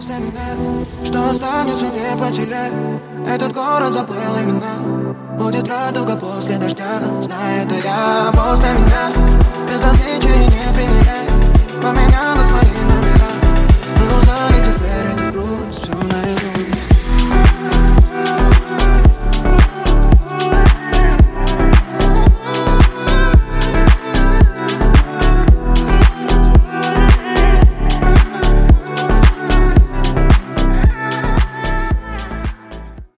после меня, что останется, не потеряй. Этот город забыл имена. Будет радуга после дождя, знаю это я. После меня без различий